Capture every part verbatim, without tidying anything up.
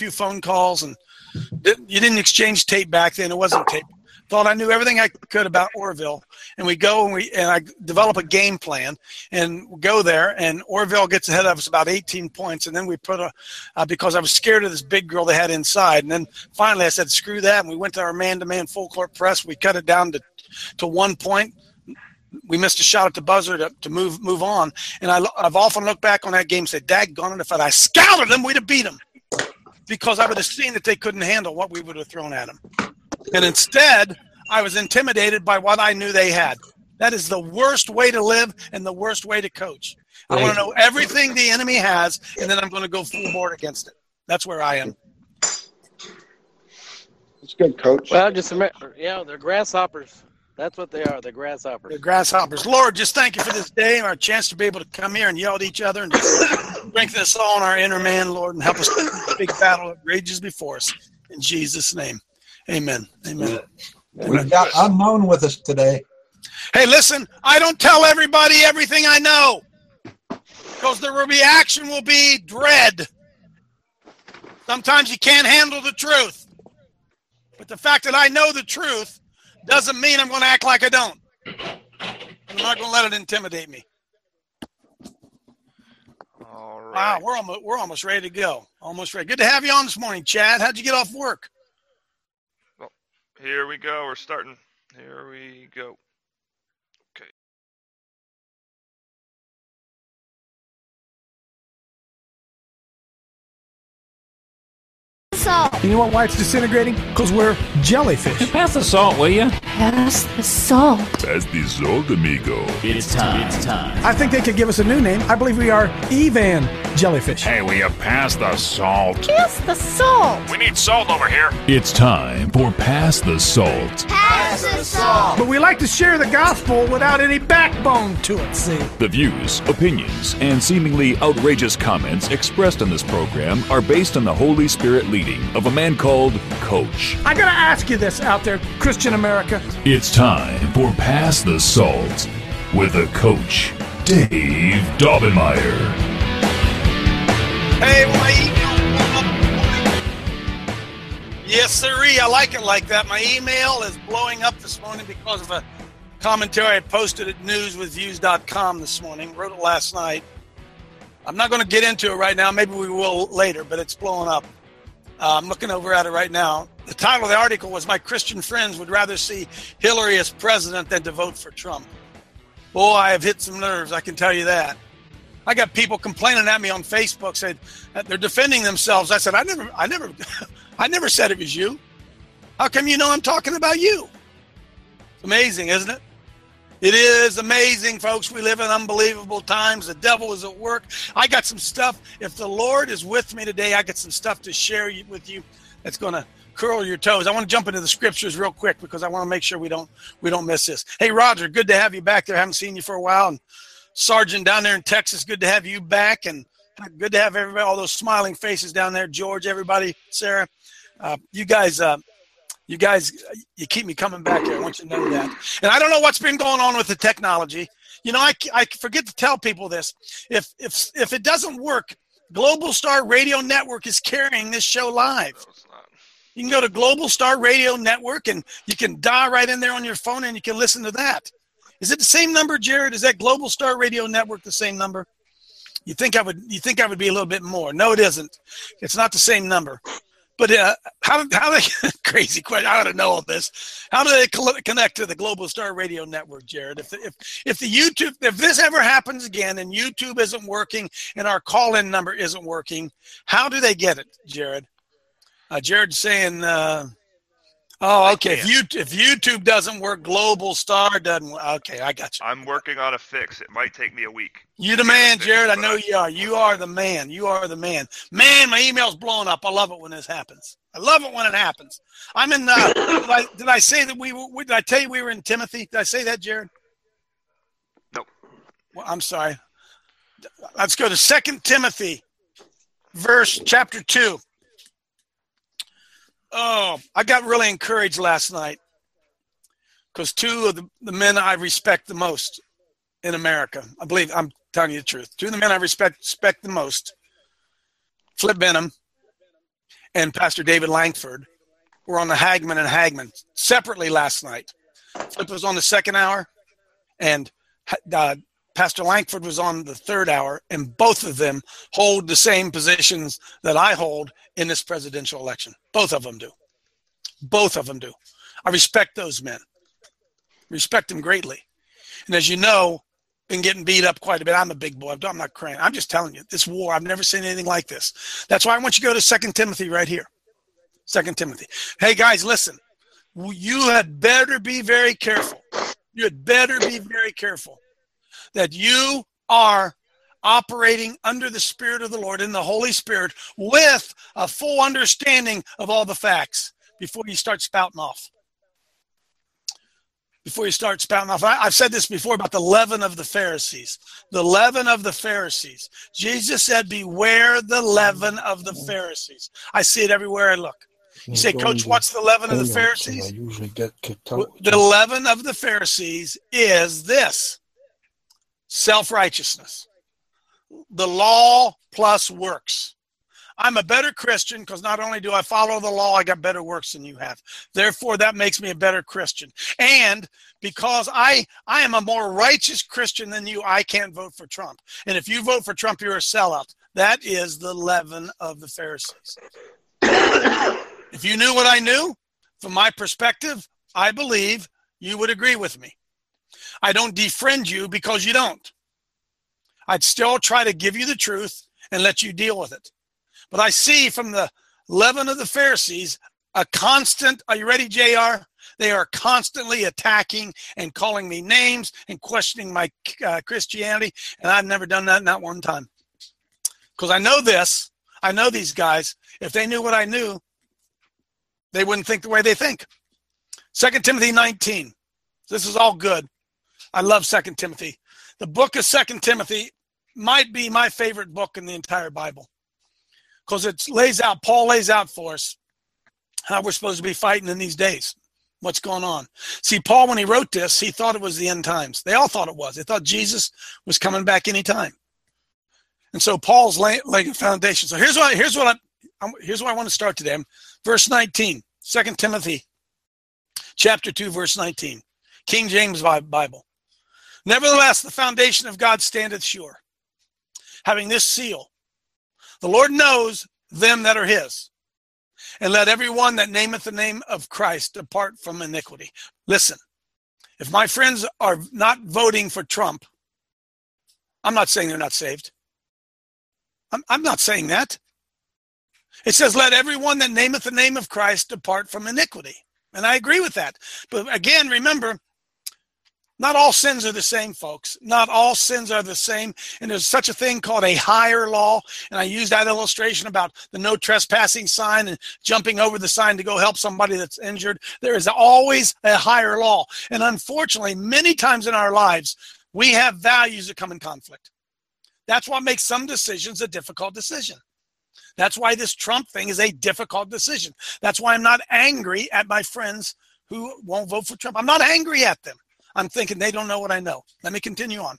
few phone calls, and didn't, you didn't exchange tape back then. It wasn't tape. Thought I knew everything I could about Orville, and we go and we and I develop a game plan and go there, and Orville gets ahead of us about eighteen points, and then we put a uh, because I was scared of this big girl they had inside, and then finally I said screw that, and we went to our man-to-man full court press. We cut it down to to one point. We missed a shot at the buzzer to, to move move on, and I, I've often looked back on that game and said, daggone it, if I scouted them, we'd have beat them, because I would have seen that they couldn't handle what we would have thrown at them. And instead, I was intimidated by what I knew they had. That is the worst way to live and the worst way to coach. I want to know everything the enemy has, and then I'm going to go full board against it. That's where I am. It's good, Coach. Well, just remember, yeah, they're grasshoppers. That's what they are. They're grasshoppers. They're grasshoppers. Lord, just thank you for this day and our chance to be able to come here and yell at each other and just strengthen us all in our inner man, Lord, and help us in the big battle that rages before us. In Jesus' name. Amen. Amen. We've got Unknown with us today. Hey, listen, I don't tell everybody everything I know, because the reaction will be dread. Sometimes you can't handle the truth. But the fact that I know the truth doesn't mean I'm going to act like I don't. I'm not going to let it intimidate me. All right. Wow, we're almost, we're almost ready to go. Almost ready. Good to have you on this morning, Chad. How'd you get off work? Here we go. We're starting. Here we go. Okay. Salt. You know what, why it's disintegrating? Because we're jellyfish. Pass the salt, will you? Pass the salt. Pass the salt, amigo. It's time. It's time. I think they could give us a new name. I believe we are Evan Jellyfish. Hey, will you pass the salt? Pass the salt. We need salt over here. It's time for Pass the Salt. Pass the salt. But we like to share the gospel without any backbone to it, see? The views, opinions, and seemingly outrageous comments expressed on this program are based on the Holy Spirit leading of a man called Coach. I gotta ask you this out there, Christian America. It's time for Pass the Salt with a Coach, Dave Daubenmire. Hey, my email. Yes, sirree. I like it like that. My email is blowing up this morning because of a commentary I posted at news with views dot com this morning. Wrote it last night. I'm not going to get into it right now. Maybe we will later, but it's blowing up. Uh, I'm looking over at it right now. The title of the article was, "My Christian Friends Would Rather See Hillary as President Than to Vote for Trump." Boy, I have hit some nerves, I can tell you that. I got people complaining at me on Facebook, said they're defending themselves. I said, I never, I never, I never said it was you. How come you know I'm talking about you? It's amazing, isn't it? It is amazing, folks. We live in unbelievable times. The devil is at work. I got some stuff. If the Lord is with me today, I got some stuff to share with you that's going to curl your toes. I want to jump into the scriptures real quick because I want to make sure we don't we don't miss this. Hey, Roger, good to have you back there. I haven't seen you for a while. And Sergeant down there in Texas, good to have you back. And good to have everybody, all those smiling faces down there. George, everybody, Sarah, uh, you guys, uh, you guys, you keep me coming back here. I want you to know that. And I don't know what's been going on with the technology. You know, I, I forget to tell people this. If if if it doesn't work, Global Star Radio Network is carrying this show live. You can go to Global Star Radio Network and you can dial right in there on your phone and you can listen to that. Is it the same number, Jared? Is that Global Star Radio Network the same number? You think I would? You think I would be a little bit more? No, it isn't. It's not the same number. But uh, how how they crazy question? I ought to know all this. How do they connect to the Global Star Radio Network, Jared? If the, if if the YouTube if this ever happens again and YouTube isn't working and our call-in number isn't working, how do they get it, Jared? Uh, Jared's saying, uh, "Oh, okay. If you if YouTube doesn't work, Global Star doesn't work. Okay, I got you. I'm working on a fix. It might take me a week. You the man, Jared. I know you are. You are the man. You are the man. Man, my email's blowing up. I love it when this happens. I love it when it happens. I'm in. Uh, did, I, did I say that we were? Did I tell you we were in Timothy? Did I say that, Jared? Nope. Well, I'm sorry. Let's go to Second Timothy, verse chapter two. Oh, I got really encouraged last night because two of the, the men I respect the most in America, I believe I'm telling you the truth, two of the men I respect, respect the most, Flip Benham and Pastor David Langford were on the Hagman and Hagman separately last night. Flip was on the second hour, and uh, Pastor Langford was on the third hour, and both of them hold the same positions that I hold in this presidential election. Both of them do. Both of them do. I respect those men. Respect them greatly. And as you know, been getting beat up quite a bit. I'm a big boy. I'm not crying. I'm just telling you, this war, I've never seen anything like this. That's why I want you to go to Second Timothy right here. Second Timothy. Hey, guys, listen. You had better be very careful. You had better be very careful that you are operating under the Spirit of the Lord, in the Holy Spirit, with a full understanding of all the facts before you start spouting off. Before you start spouting off. I, I've said this before about the leaven of the Pharisees. The leaven of the Pharisees. Jesus said, beware the leaven of the Pharisees. I see it everywhere I look. You say, Coach, what's the leaven of the Pharisees? I usually get kicked out. The leaven of the Pharisees is this: self-righteousness. The law plus works. I'm a better Christian because not only do I follow the law, I got better works than you have. Therefore, that makes me a better Christian. And because I, I am a more righteous Christian than you, I can't vote for Trump. And if you vote for Trump, you're a sellout. That is the leaven of the Pharisees. If you knew what I knew, from my perspective, I believe you would agree with me. I don't defriend you because you don't. I'd still try to give you the truth and let you deal with it. But I see from the leaven of the Pharisees a constant, are you ready, J R? They are constantly attacking and calling me names and questioning my uh, Christianity, and I've never done that, not one time. Because I know this, I know these guys, if they knew what I knew, they wouldn't think the way they think. Second Timothy nineteen. This is all good. I love Second Timothy. The book of Second Timothy might be my favorite book in the entire Bible. Because it lays out, Paul lays out for us how we're supposed to be fighting in these days. What's going on. See, Paul, when he wrote this, he thought it was the end times. They all thought it was. They thought Jesus was coming back anytime. And so Paul's laying, laying a foundation. So here's what, here's what I'm, here's where I want to start today. Verse nineteen, Second Timothy chapter two, verse nineteen. King James Bible. Nevertheless, the foundation of God standeth sure, having this seal. The Lord knows them that are his. And let every one that nameth the name of Christ depart from iniquity. Listen, if my friends are not voting for Trump, I'm not saying they're not saved. I'm, I'm not saying that. It says, let everyone that nameth the name of Christ depart from iniquity. And I agree with that. But again, remember, not all sins are the same, folks. Not all sins are the same. And there's such a thing called a higher law. And I use that illustration about the no trespassing sign and jumping over the sign to go help somebody that's injured. There is always a higher law. And unfortunately, many times in our lives, we have values that come in conflict. That's what makes some decisions a difficult decision. That's why this Trump thing is a difficult decision. That's why I'm not angry at my friends who won't vote for Trump. I'm not angry at them. I'm thinking they don't know what I know. Let me continue on.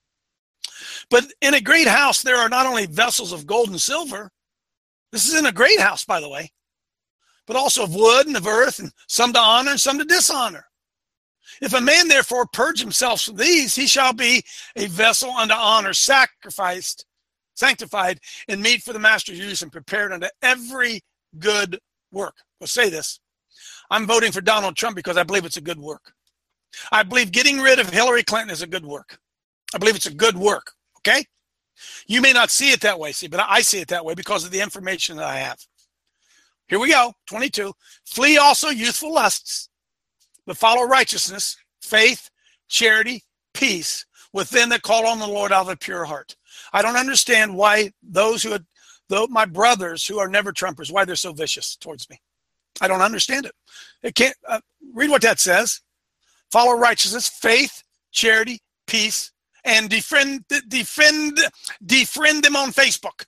But in a great house, there are not only vessels of gold and silver. This is in a great house, by the way. But also of wood and of earth, and some to honor and some to dishonor. If a man therefore purge himself from these, he shall be a vessel unto honor, sacrificed, sanctified, and meet for the master's use, and prepared unto every good work. Well, say this. I'm voting for Donald Trump because I believe it's a good work. I believe getting rid of Hillary Clinton is a good work. I believe it's a good work, okay? You may not see it that way, see, but I see it that way because of the information that I have. Here we go, twenty-two. Flee also youthful lusts, but follow righteousness, faith, charity, peace, with them that call on the Lord out of a pure heart. I don't understand why those who, had, though my brothers who are never Trumpers, why they're so vicious towards me. I don't understand it. It can't, uh, read what that says. Follow righteousness, faith, charity, peace, and defriend, defriend, defriend them on Facebook.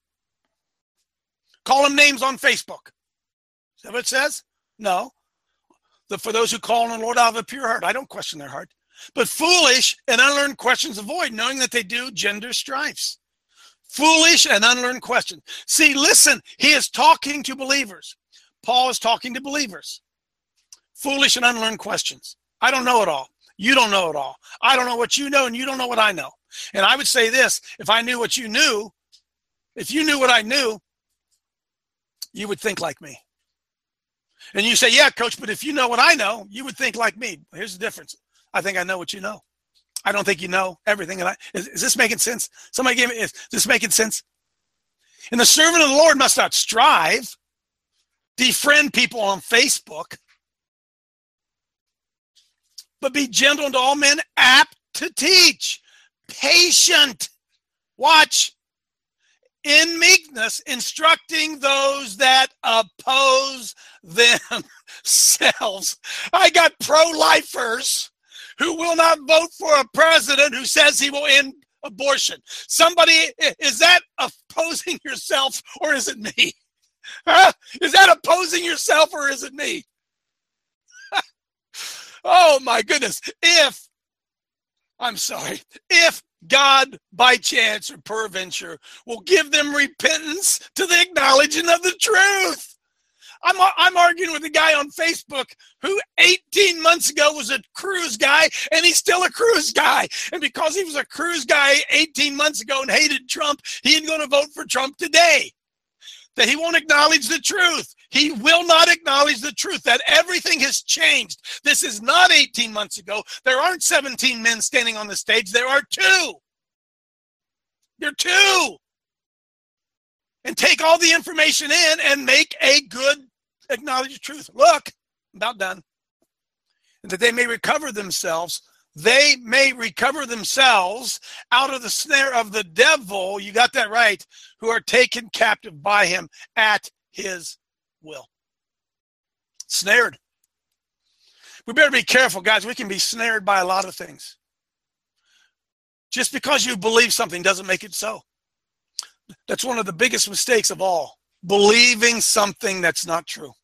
Call them names on Facebook. Is that what it says? No. The, for those who call on the Lord out of a pure heart, I don't question their heart. But foolish and unlearned questions avoid, knowing that they do gender strifes. Foolish and unlearned questions. See, listen, he is talking to believers. Paul is talking to believers. Foolish and unlearned questions. I don't know it all. You don't know it all. I don't know what you know, and you don't know what I know. And I would say this, if I knew what you knew, if you knew what I knew, you would think like me. And you say, yeah, coach, but if you know what I know, you would think like me. Here's the difference. I think I know what you know. I don't think you know everything. And I, is, is this making sense? Somebody gave me, is this making sense? And the servant of the Lord must not strive, defriend people on Facebook, but be gentle to all men, apt to teach, patient. Watch. In meekness, instructing those that oppose themselves. I got pro-lifers who will not vote for a president who says he will end abortion. Somebody, is that opposing yourself or is it me? Huh? Is that opposing yourself or is it me? Oh my goodness. If, I'm sorry, if God, by chance or peradventure, will give them repentance to the acknowledging of the truth. I'm, I'm arguing with a guy on Facebook who eighteen months ago was a cruise guy, and he's still a cruise guy. And because he was a cruise guy eighteen months ago and hated Trump, he ain't going to vote for Trump today. That he won't acknowledge the truth. He will not acknowledge the truth, that everything has changed. This is not eighteen months ago. There aren't seventeen men standing on the stage. There are two. There are two. And take all the information in and make a good acknowledged truth. Look, I'm about done. And that they may recover themselves. They may recover themselves out of the snare of the devil, you got that right, who are taken captive by him at his will. Snared. We better be careful, guys. We can be snared by a lot of things. Just because you believe something doesn't make it so. That's one of the biggest mistakes of all. Believing something that's not true.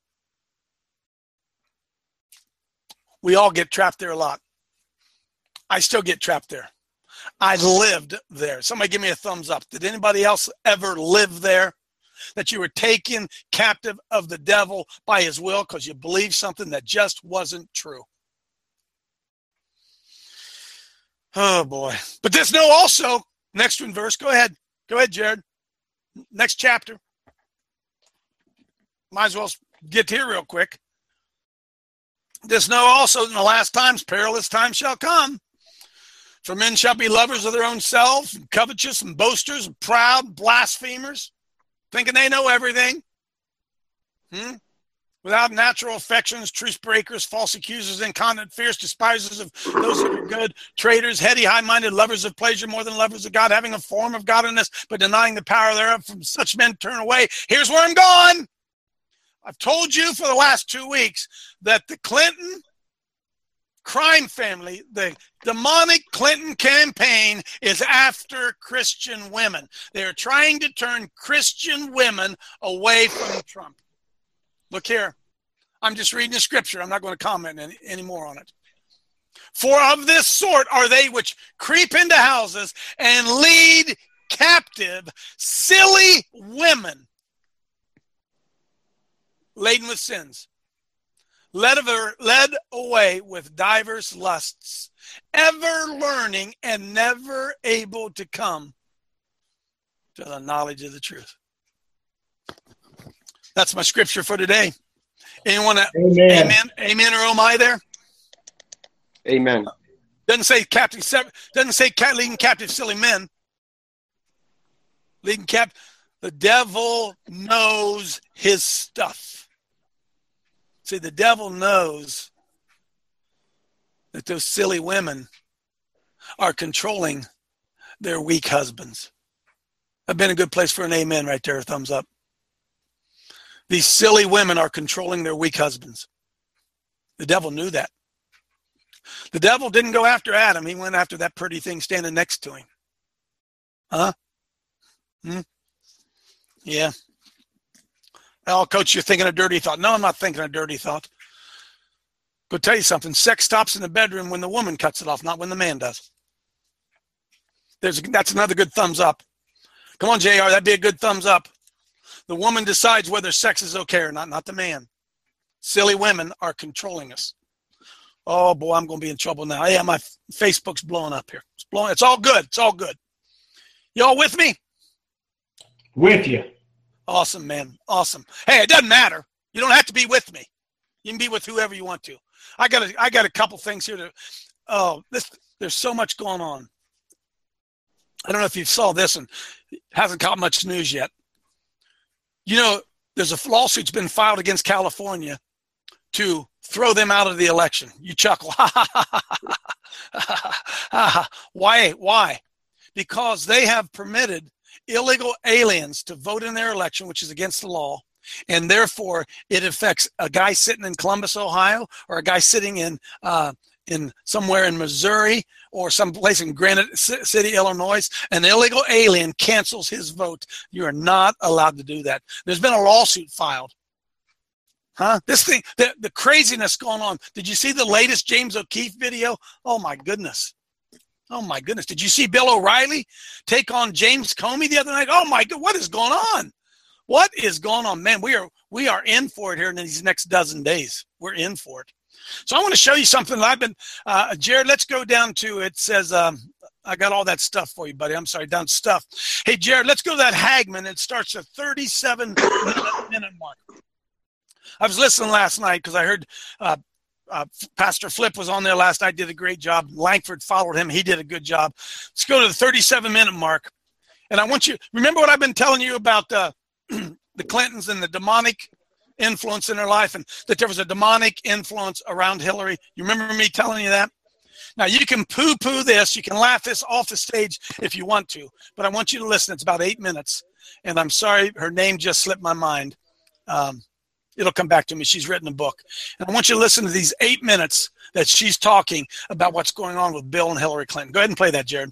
We all get trapped there a lot. I still get trapped there. I lived there. Somebody give me a thumbs up. Did anybody else ever live there? That you were taken captive of the devil by his will because you believed something that just wasn't true. Oh, boy. But this know also, next one verse. Go ahead. Go ahead, Jared. Next chapter. Might as well get here real quick. This know also in the last times, perilous times shall come. For men shall be lovers of their own selves, and covetous, and boasters, and proud, blasphemers, thinking they know everything. Hmm? Without natural affections, truce breakers, false accusers, incontinent, fierce, despisers of those that are good, traitors, heady, high-minded, lovers of pleasure more than lovers of God, having a form of godliness, but denying the power thereof. From such men turn away. Here's where I'm going. I've told you for the last two weeks that the Clinton crime family, the demonic Clinton campaign, is after Christian women. They're trying to turn Christian women away from Trump. Look here. I'm just reading the scripture. I'm not going to comment any, any more on it. For of this sort are they which creep into houses and lead captive silly women laden with sins, led, over, led away with divers lusts, ever learning and never able to come to the knowledge of the truth. That's my scripture for today. Anyone? Amen. Amen, amen or oh my there? Amen. Doesn't say captive. Doesn't say leading captive silly men. Leading captive. The devil knows his stuff. See, the devil knows that those silly women are controlling their weak husbands. That'd been a good place for an amen right there. Thumbs up. These silly women are controlling their weak husbands. The devil knew that. The devil didn't go after Adam. He went after that pretty thing standing next to him. Huh? Hmm? Yeah. Oh, coach, you're thinking a dirty thought. No, I'm not thinking a dirty thought. Go tell you something. Sex stops in the bedroom when the woman cuts it off, not when the man does. There's, that's another good thumbs up. Come on, J R, that'd be a good thumbs up. The woman decides whether sex is okay or not, not the man. Silly women are controlling us. Oh, boy, I'm going to be in trouble now. Yeah, my Facebook's blowing up here. It's blowing. It's all good. It's all good. Y'all with me? With you. Awesome, man. Awesome. Hey, it doesn't matter. You don't have to be with me. You can be with whoever you want to. I got a, I got a couple things here to. Oh, this. There's so much going on. I don't know if you saw this and it hasn't caught much news yet. You know, there's a lawsuit's been filed against California to throw them out of the election. You chuckle. Why? Why? Because they have permitted illegal aliens to vote in their election, which is against the law, and therefore it affects a guy sitting in Columbus, Ohio, or a guy sitting in uh, in somewhere in Missouri or someplace in Granite City, Illinois. An illegal alien cancels his vote. You are not allowed to do that. There's been a lawsuit filed. Huh? This thing, the, the craziness going on. Did you see the latest James O'Keefe video? Oh, my goodness. Oh, my goodness. Did you see Bill O'Reilly take on James Comey the other night? Oh, my God. What is going on? What is going on? Man, we are we are in for it here in these next dozen days. We're in for it. So I want to show you something that I've been, uh, Jared, let's go down to, it says, um, I got all that stuff for you, buddy. I'm sorry, down stuff. Hey, Jared, let's go to that Hagman. It starts at thirty-seven minute mark. I was listening last night because I heard uh, uh, Pastor Flip was on there last night, did a great job. Langford followed him. He did a good job. Let's go to the thirty-seven minute mark. And I want you, remember what I've been telling you about uh, the Clintons and the demonic influence in their life, and that there was a demonic influence around Hillary. You remember me telling you that? Now, you can poo-poo this. You can laugh this off the stage if you want to, but I want you to listen. It's about eight minutes, and I'm sorry, her name just slipped my mind. Um, it'll come back to me. She's written a book, and I want you to listen to these eight minutes that she's talking about what's going on with Bill and Hillary Clinton. Go ahead and play that, Jared.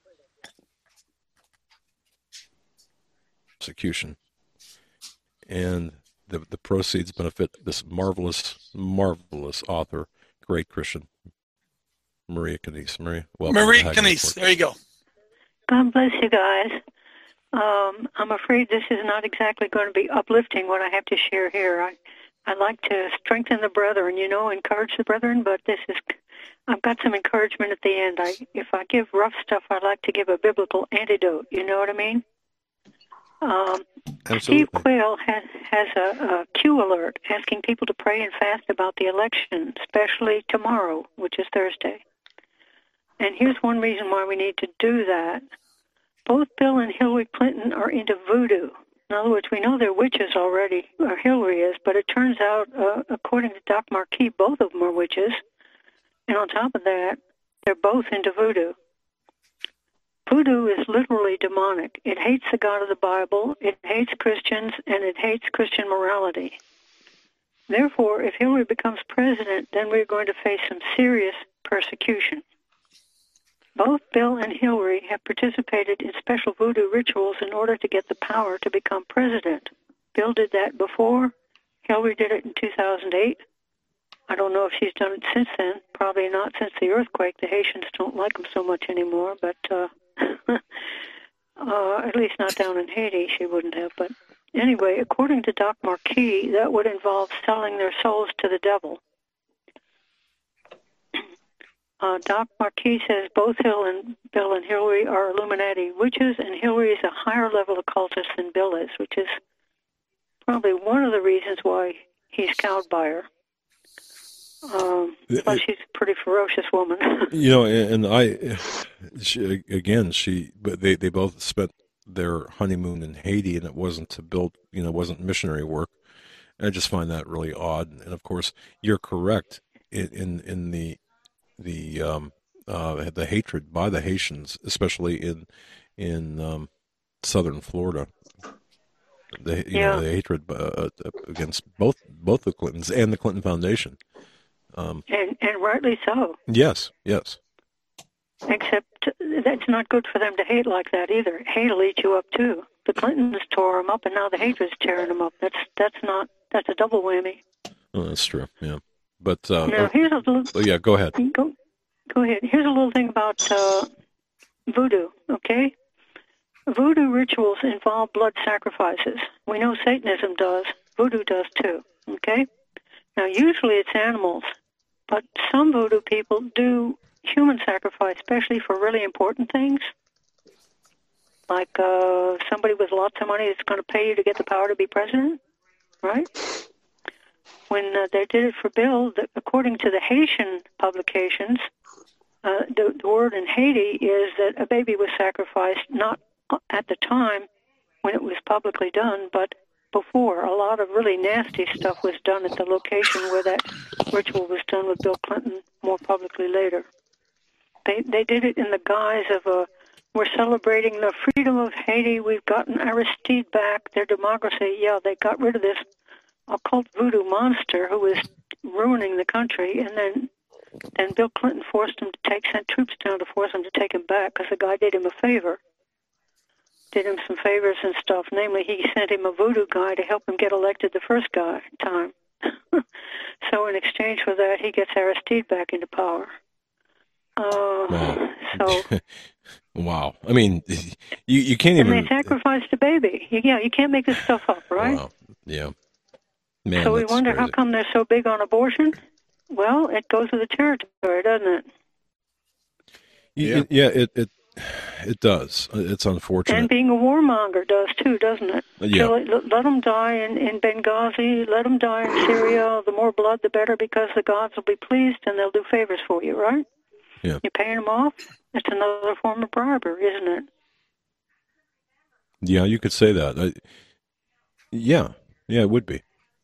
Execution. And the the proceeds benefit this marvelous, marvelous author, great Christian, Maria Canese. Maria, welcome. Marie Canese, there you go. God bless you guys. Um, I'm afraid this is not exactly going to be uplifting what I have to share here. I, I like to strengthen the brethren, you know, encourage the brethren, but this is, I've got some encouragement at the end. I, if I give rough stuff, I like to give a biblical antidote, you know what I mean? Um, Steve Quayle has, has a, a Q alert asking people to pray and fast about the election, especially tomorrow, which is Thursday. And here's one reason why we need to do that. Both Bill and Hillary Clinton are into voodoo. In other words, we know they're witches already, or Hillary is, but it turns out, uh, according to Doc Marquis, both of them are witches. And on top of that, they're both into voodoo. Voodoo is literally demonic. It hates the God of the Bible, it hates Christians, and it hates Christian morality. Therefore, if Hillary becomes president, then we're going to face some serious persecution. Both Bill and Hillary have participated in special voodoo rituals in order to get the power to become president. Bill did that before. Hillary did it in two thousand eight. I don't know if she's done it since then. Probably not since the earthquake. The Haitians don't like them so much anymore, but uh, uh, at least not down in Haiti, she wouldn't have. But anyway, according to Doc Marquis, that would involve selling their souls to the devil. Uh, Doc Marquis says both Hill and Bill and Hillary are Illuminati witches, and Hillary is a higher level occultist than Bill is, which is probably one of the reasons why he's cowed by her. Um, but she's a pretty ferocious woman. You know, and I, she, again, she, but they, they both spent their honeymoon in Haiti, and it wasn't to build, you know, it wasn't missionary work. And I just find that really odd. And of course, you're correct in in, in the the um, uh, the hatred by the Haitians, especially in in um, southern Florida. The you yeah. know the hatred uh, against both both the Clintons and the Clinton Foundation. Um, and and rightly so. Yes, yes. Except that's not good for them to hate like that either. Hate will eat you up too. The Clintons tore them up, and now the hatred's tearing them up. That's that's not that's a double whammy. Oh, that's true. Yeah, but uh, now here's a little. Oh, yeah, go ahead. Go, go ahead. Here's a little thing about uh, voodoo. Okay, voodoo rituals involve blood sacrifices. We know Satanism does. Voodoo does too. Okay? Now, usually it's animals, but some voodoo people do human sacrifice, especially for really important things. Like uh, somebody with lots of money that's going to pay you to get the power to be president, right? When uh, they did it for Bill, the, according to the Haitian publications, uh, the, the word in Haiti is that a baby was sacrificed not at the time when it was publicly done, but before. A lot of really nasty stuff was done at the location where that ritual was done with Bill Clinton more publicly later. They they did it in the guise of a, we're celebrating the freedom of Haiti, we've gotten Aristide back, their democracy. Yeah, they got rid of this occult voodoo monster who was ruining the country, and then then Bill Clinton forced him to take, sent troops down to force him to take him back because the guy did him a favor. Did him some favors and stuff. Namely, he sent him a voodoo guy to help him get elected the first guy time. So in exchange for that, he gets Aristide back into power. Uh, wow. So, wow. I mean, you you can't even. And they sacrificed a baby. Yeah, you can't make this stuff up, right? Wow. Yeah. Man, so we that's wonder crazy. how come they're so big on abortion. Well, it goes with the territory, doesn't it? Yeah. Yeah. It it it does. It's unfortunate. And being a warmonger does too, doesn't it? Yeah. Kill, let, let them die in, in Benghazi. Let them die in Syria. The more blood, the better, because the gods will be pleased and they'll do favors for you, right? Yeah. You're paying them off. It's another form of bribery, isn't it? Yeah, you could say that. I, yeah. Yeah, it would be.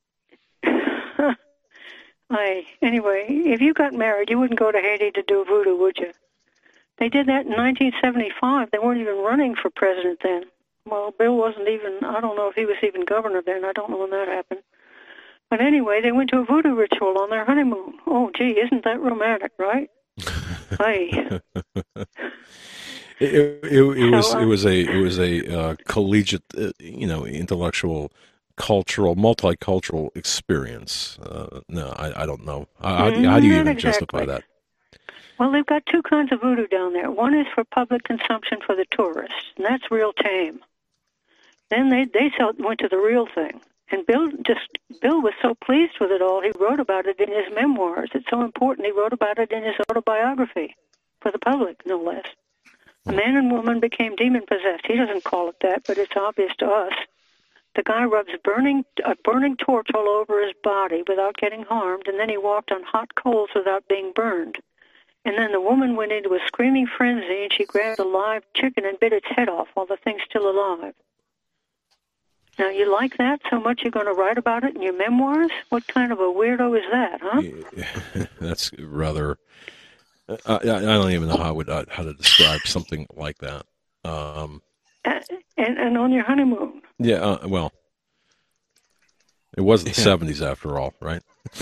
I, anyway, if you got married, you wouldn't go to Haiti to do voodoo, would you? They did that in nineteen seventy-five. They weren't even running for president then. Well, Bill wasn't even, I don't know if he was even governor then. I don't know when that happened. But anyway, they went to a voodoo ritual on their honeymoon. Oh, gee, isn't that romantic, right? Hey. It, it, it was So, uh, it was a it was a uh, collegiate, uh, you know, intellectual, cultural, multicultural experience. Uh, no, I, I don't know. How, how do you, how do you Not even exactly. justify that? Well, they've got two kinds of voodoo down there. One is for public consumption for the tourists, and that's real tame. Then they they sell, went to the real thing. And Bill just Bill was so pleased with it all, he wrote about it in his memoirs. It's so important, he wrote about it in his autobiography for the public, no less. A man and woman became demon-possessed. He doesn't call it that, but it's obvious to us. The guy rubs burning a burning torch all over his body without getting harmed, and then he walked on hot coals without being burned. And then the woman went into a screaming frenzy, and she grabbed a live chicken and bit its head off while the thing's still alive. Now, you like that so much you're going to write about it in your memoirs? What kind of a weirdo is that, huh? Yeah, that's rather. I, I don't even know how I would uh, how to describe something like that. Um, Uh, and, and on your honeymoon. yeah, uh, well, it was the seventies after all, right?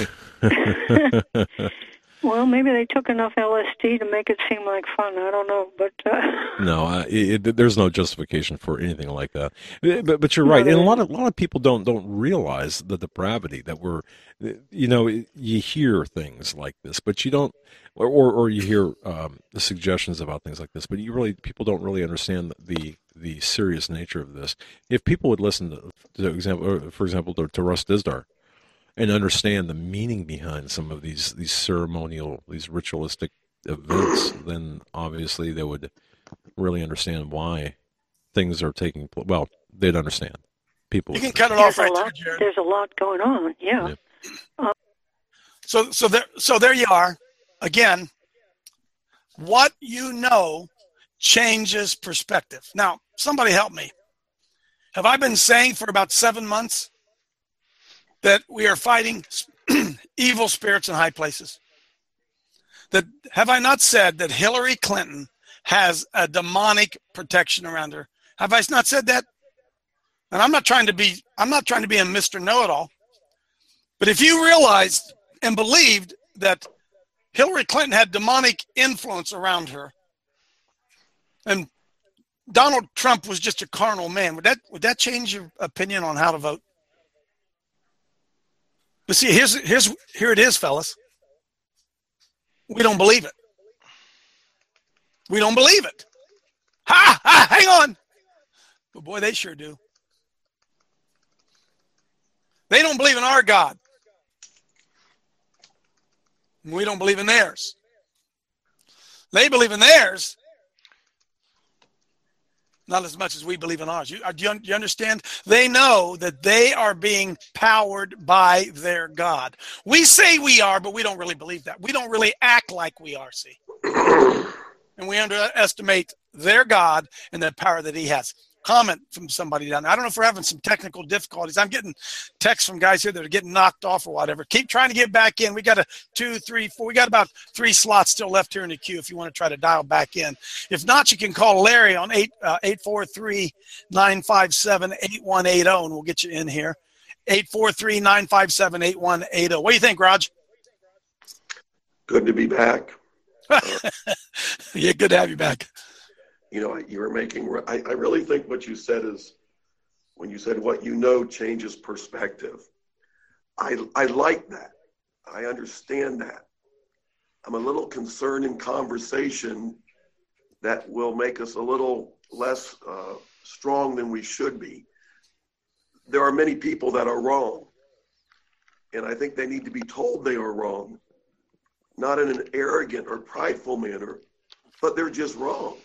Well, maybe they took enough L S D to make it seem like fun. I don't know, but uh, No, uh, it, it, there's no justification for anything like that. But, but you're right, and a lot of a lot of people don't don't realize the depravity that we're. You know, you hear things like this, but you don't, or or you hear um, the suggestions about things like this, but you really people don't really understand the the serious nature of this. If people would listen to, to example, for example, to, to Russ Dizdar, and understand the meaning behind some of these these ceremonial, these ritualistic events, then obviously they would really understand why things are taking place. Well, they'd understand. People. You can cut it there's off right a there, lot, Jared. there's a lot going on. Yeah. Yeah. Uh, So, so there, so there you are. Again, what you know changes perspective. Now, somebody help me. Have I been saying for about seven months that we are fighting evil spirits in high places? That have I not said that Hillary Clinton has a demonic protection around her? Have I not said that? And I'm not trying to be I'm not trying to be a Mister Know-it-all. But if you realized and believed that Hillary Clinton had demonic influence around her, and Donald Trump was just a carnal man, would that would that change your opinion on how to vote? But see, here's here's here it is, fellas. We don't believe it. We don't believe it. Ha! Ha! Hang on. But boy, they sure do. They don't believe in our God. We don't believe in theirs. They believe in theirs, not as much as we believe in ours. You, do, you, do you understand? They know that they are being powered by their God. We say we are, but we don't really believe that. We don't really act like we are, see? And we underestimate their God and the power that he has. Comment from somebody down there. I don't know if we're having some technical difficulties. I'm getting texts from guys here that are getting knocked off or whatever. Keep trying to get back in. We got a two, three, four. We got about three slots still left here in the queue if you want to try to dial back in. If not, you can call Larry on eight eight four three nine five seven eight one eight zero and we'll get you in here. eight four three nine five seven eight one eight zero. What do you think, Raj? Good to be back. Uh, yeah, good to have you back. You know, you were making, I, I really think what you said is, when you said what you know changes perspective. I, I like that. I understand that. I'm a little concerned in conversation that will make us a little less uh, strong than we should be. There are many people that are wrong, and I think they need to be told they are wrong, not in an arrogant or prideful manner, but they're just wrong.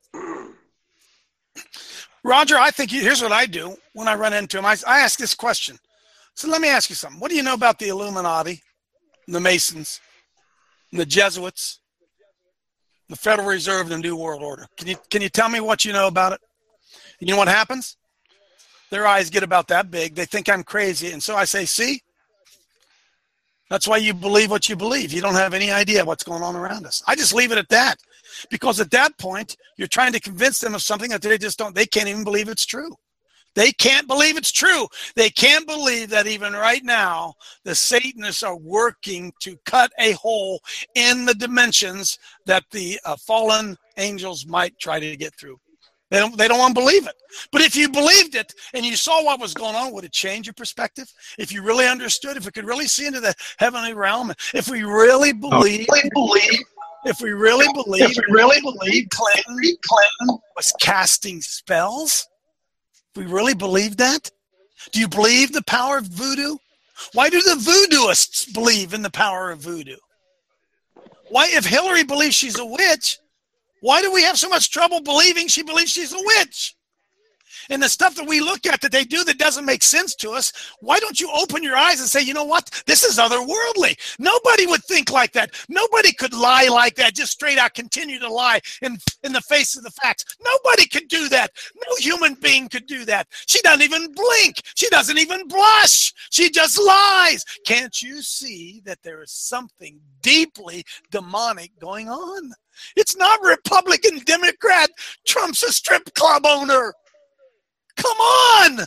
Roger, I think you, here's what I do when I run into him. I, I ask this question. So let me ask you something. What do you know about the Illuminati, the Masons, the Jesuits, the Federal Reserve, and the New World Order? Can you can you tell me what you know about it? You know what happens? Their eyes get about that big. They think I'm crazy. And so I say, see? That's why you believe what you believe. You don't have any idea what's going on around us. I just leave it at that. Because at that point, you're trying to convince them of something that they just don't, they can't even believe it's true. They can't believe it's true. They can't believe that even right now, the Satanists are working to cut a hole in the dimensions that the uh, fallen angels might try to get through. They don't, they don't want to believe it. But if you believed it and you saw what was going on, would it change your perspective? If you really understood, if we could really see into the heavenly realm, if we really believe, really believe if we really believe, if we really believe Clinton, Clinton was casting spells, if we really believe that, do you believe the power of voodoo? Why do the voodooists believe in the power of voodoo? Why, if Hillary believes she's a witch, why do we have so much trouble believing she believes she's a witch? And the stuff that we look at that they do that doesn't make sense to us, why don't you open your eyes and say, you know what? This is otherworldly. Nobody would think like that. Nobody could lie like that, just straight out continue to lie in, in the face of the facts. Nobody could do that. No human being could do that. She doesn't even blink. She doesn't even blush. She just lies. Can't you see that there is something deeply demonic going on? It's not Republican, Democrat. Trump's a strip club owner. Come on.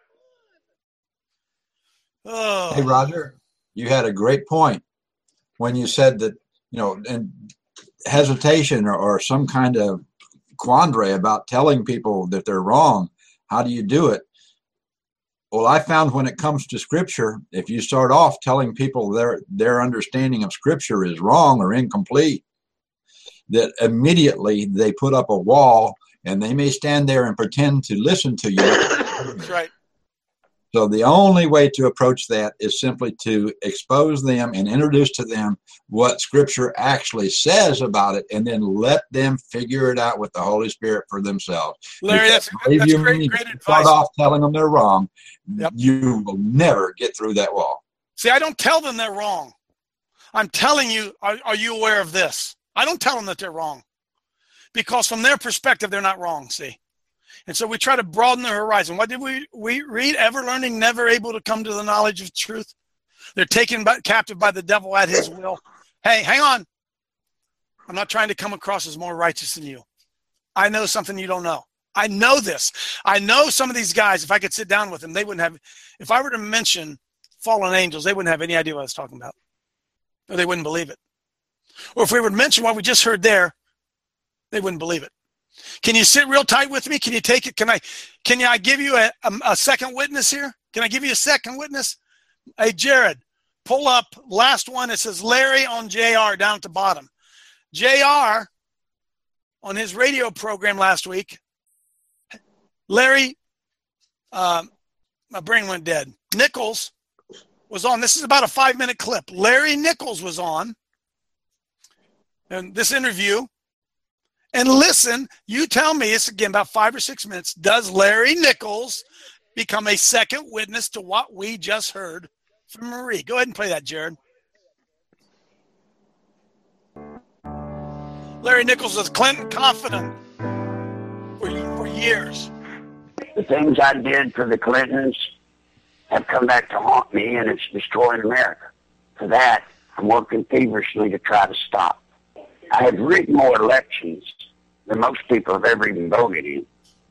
Oh. Hey, Roger, you had a great point when you said that, you know, and hesitation or, or some kind of quandary about telling people that they're wrong. How do you do it? Well, I found when it comes to Scripture, if you start off telling people their their understanding of Scripture is wrong or incomplete, that immediately they put up a wall and they may stand there and pretend to listen to you. That's right. So the only way to approach that is simply to expose them and introduce to them what Scripture actually says about it, and then let them figure it out with the Holy Spirit for themselves. Larry, because that's, that's you great, great advice. Start off telling them they're wrong, yep. You will never get through that wall. See, I don't tell them they're wrong. I'm telling you, are, are you aware of this? I don't tell them that they're wrong. Because from their perspective, they're not wrong, see? And so we try to broaden their horizon. What did we, we read? Ever learning, never able to come to the knowledge of truth. They're taken by, captive by the devil at his will. Hey, hang on. I'm not trying to come across as more righteous than you. I know something you don't know. I know this. I know some of these guys, if I could sit down with them, they wouldn't have, if I were to mention fallen angels, they wouldn't have any idea what I was talking about. Or they wouldn't believe it. Or if we would mention what we just heard there, they wouldn't believe it. Can you sit real tight with me? Can you take it? Can I, can I give you a, a, a second witness here? Can I give you a second witness? Hey, Jared, pull up last one. It says Larry on J R down at the bottom. J R on his radio program last week, Larry, um, my brain went dead. Nichols was on. This is about a five-minute clip. Larry Nichols was on in this interview. And listen, you tell me, it's again about five or six minutes. Does Larry Nichols become a second witness to what we just heard from Marie? Go ahead and play that, Jared. Larry Nichols was Clinton confidant for, for years. The things I did for the Clintons have come back to haunt me, and it's destroying America. For that, I'm working feverishly to try to stop. I have rigged more elections than most people have ever even voted in.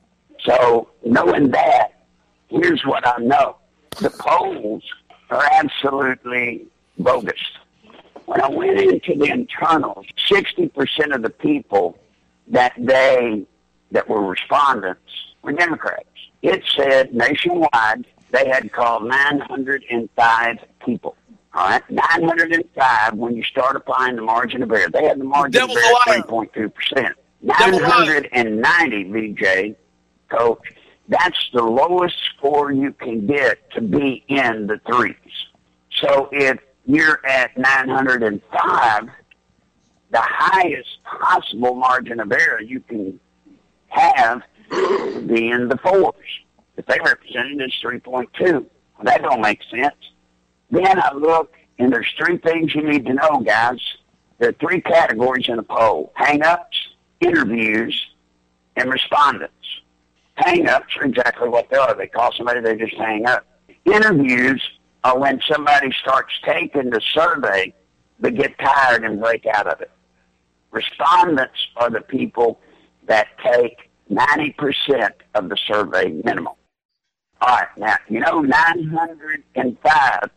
So, knowing that, here's what I know. The polls are absolutely bogus. When I went into the internals, sixty percent of the people that day that were respondents were Democrats. It said nationwide they had called nine hundred five people. All right, nine hundred five when you start applying the margin of error. They had the margin of error at three point two percent. nine hundred ninety, V J, Coach, that's the lowest score you can get to be in the threes. So if you're at nine hundred five, the highest possible margin of error you can have would be in the fours. If they represented as three point two, well, that don't make sense. Then I look, and there's three things you need to know, guys. There are three categories in a poll: hang-ups, interviews, and respondents. Hang-ups are exactly what they are. They call somebody, they just hang up. Interviews are when somebody starts taking the survey but get tired and break out of it. Respondents are the people that take ninety percent of the survey minimum. All right, now, you know, nine hundred five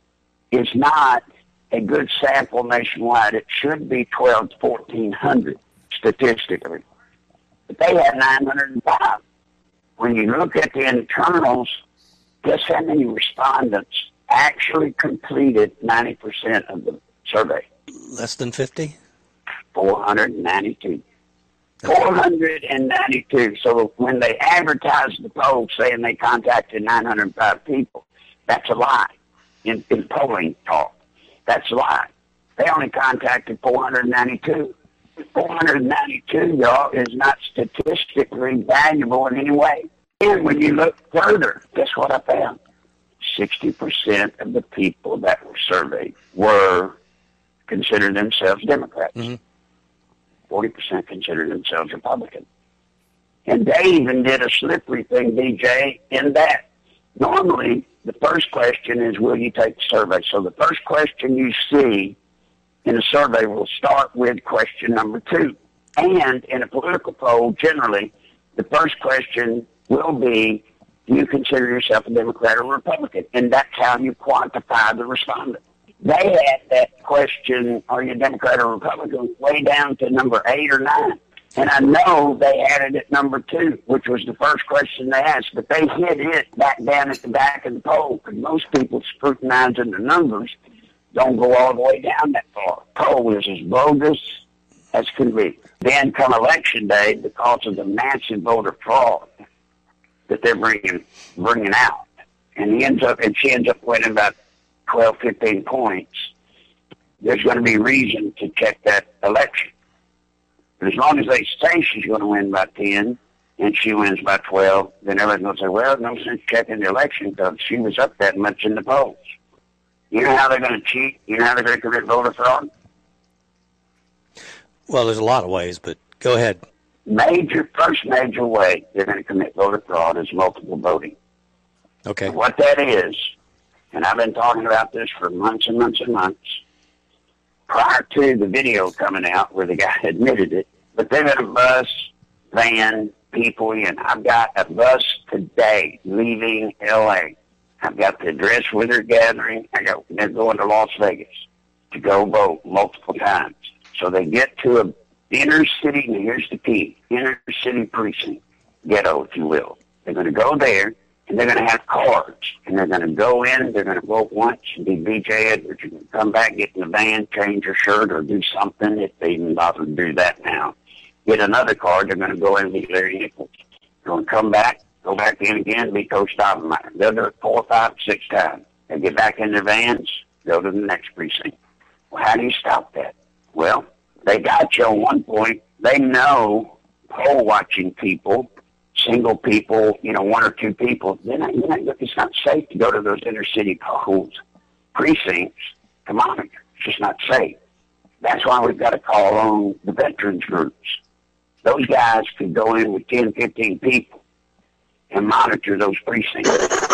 is not a good sample nationwide. It should be twelve to fourteen hundred statistically. But they had nine hundred five. When you look at the internals, guess how many respondents actually completed ninety percent of the survey? Less than fifty? four hundred ninety-two. four hundred ninety-two. So when they advertised the poll saying they contacted nine hundred five people, that's a lie in, in polling talk. That's a lie. They only contacted four hundred ninety-two. four hundred ninety-two, y'all, is not statistically valuable in any way. And when you look further, guess what I found? sixty percent of the people that were surveyed were considered themselves Democrats. Mm-hmm. forty percent considered themselves Republican. And they even did a slippery thing, D J, in that normally the first question is, will you take the survey? So the first question you see in a survey will start with question number two. And in a political poll, generally, the first question will be, do you consider yourself a Democrat or Republican? And that's how you quantify the respondent. They had that question, are you a Democrat or Republican, way down to number eight or nine. And I know they had it at number two, which was the first question they asked, but they hid it back down at the back of the poll, because most people scrutinizing the numbers don't go all the way down that far. Poll is as bogus as can be. Then come election day, because of the massive voter fraud that they're bringing bringing out, and he ends up and she ends up winning about twelve, fifteen points. There's going to be reason to check that election. But as long as they say she's going to win by ten and she wins by twelve, then everyone's going to say, well, no sense checking the election because she was up that much in the polls. You know how they're going to cheat? You know how they're going to commit voter fraud? Well, there's a lot of ways, but go ahead. Major, first major way they're going to commit voter fraud is multiple voting. Okay. And what that is, and I've been talking about this for months and months and months, prior to the video coming out where the guy admitted it, but they're going to bus, van, people in. I've got a bus today leaving L A I've got the address where they're gathering. I got, they're going to Las Vegas to go vote multiple times. So they get to a inner city, and here's the key, inner city precinct, ghetto, if you will. They're going to go there, and they're going to have cards, and they're going to go in, they're going to vote once, and be B J Edwards. You can come back, get in the van, change your shirt, or do something, if they even bother to do that now. Get another card, they're going to go in and be Larry Nichols. They're going to come back, go back in again, be co-Staubenmeier. They'll do it four, five, six times. They get back in their vans, go to the next precinct. Well, how do you stop that? Well, they got you on one point. They know poll watching people, single people, you know, one or two people. Then you know, it's not safe to go to those inner city polls, precincts to monitor. It's just not safe. That's why we've got to call on the veterans groups. Those guys could go in with ten, fifteen people and monitor those precincts.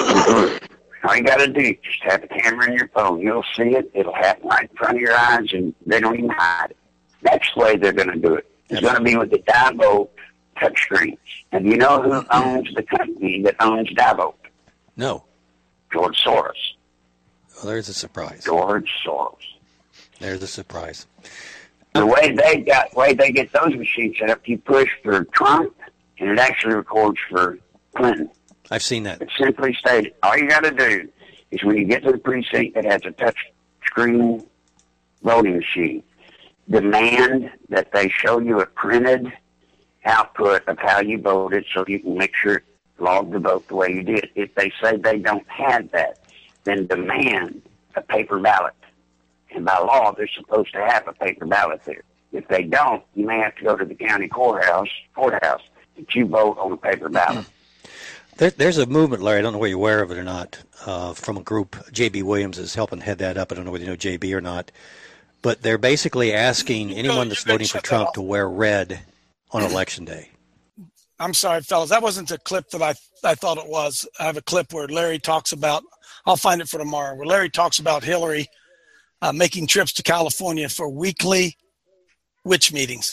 All you got to do is just have a camera in your phone. You'll see it. It'll happen right in front of your eyes, and they don't even hide it. That's the way they're going to do it. It's going to be with the Divo touchscreens. And do you know who owns the company that owns Divo? No. George Soros. Well, there's a surprise. George Soros. There's a surprise. The way they got, way they get those machines set up, you push for Trump, and it actually records for Clinton. I've seen that. It's simply stated. All you got to do is when you get to the precinct that has a touch screen voting machine, demand that they show you a printed output of how you voted so you can make sure log the vote the way you did. If they say they don't have that, then demand a paper ballot. And by law, they're supposed to have a paper ballot there. If they don't, you may have to go to the county courthouse, courthouse that you vote on a paper ballot. There, there's a movement, Larry, I don't know whether you're aware of it or not, uh, from a group. J B. Williams is helping head that up. I don't know whether you know J B or not. But they're basically asking anyone that's voting for Trump to wear red on Election Day. I'm sorry, fellas. That wasn't a clip that I I thought it was. I have a clip where Larry talks about, I'll find it for tomorrow, where Larry talks about Hillary uh, making trips to California for weekly witch meetings.